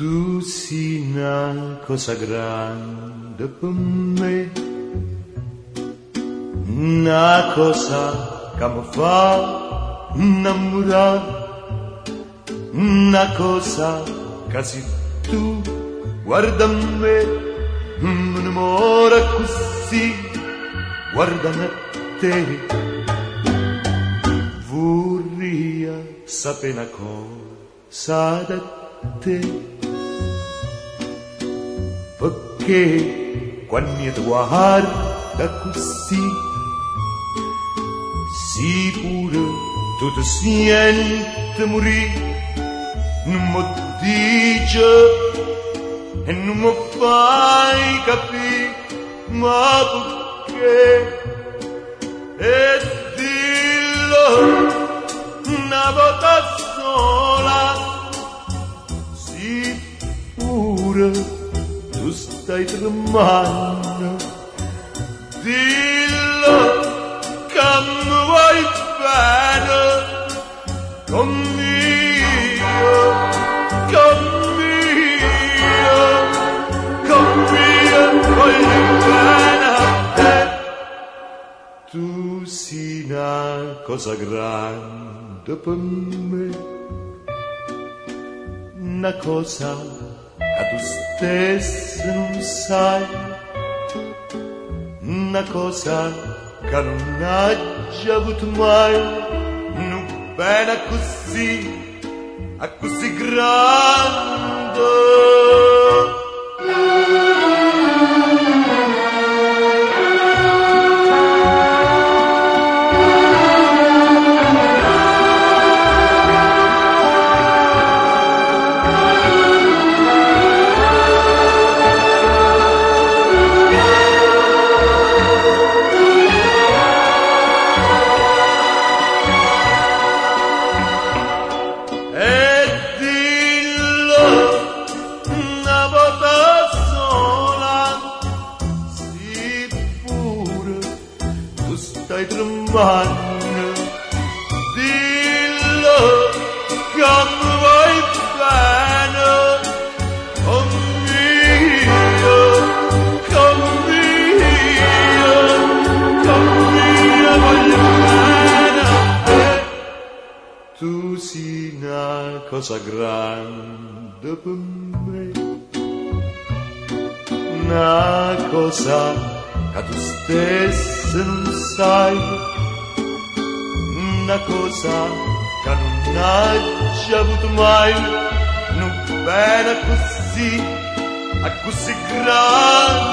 Tu sei una cosa grande per me, una cosa che mi fa innamorare, una cosa che se tu guarda me, mi innamora così, guardami a te. Vorrei sapere una cosa da te, perché quando mi guarda così, si pure tu ti senti morire, non mi dice e non mi fai capire, ma perché? E dillo una volta sola, si pure tu stai tremando, dillo che mi vuoi bene, conmigo, voglio bene a te. Tu sei una cosa grande per me, una cosa che tu stesso non sai, una cosa che non hai già avuto mai, non bene così grande. Stai tremando, dillo che mi vuoi bene, conmigo, voglio bene a te. Tu sei una cosa grande per me, una cosa che tu stesso non sai, una cosa che non hai già avuto mai, non bene così grande.